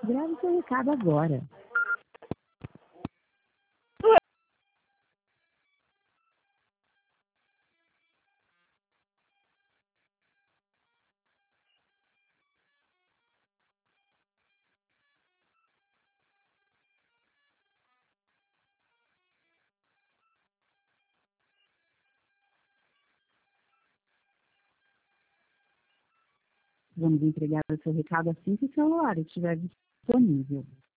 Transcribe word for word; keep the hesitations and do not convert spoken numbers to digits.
Grave seu recado agora. Vamos entregar o seu recado assim que o celular estiver disponível.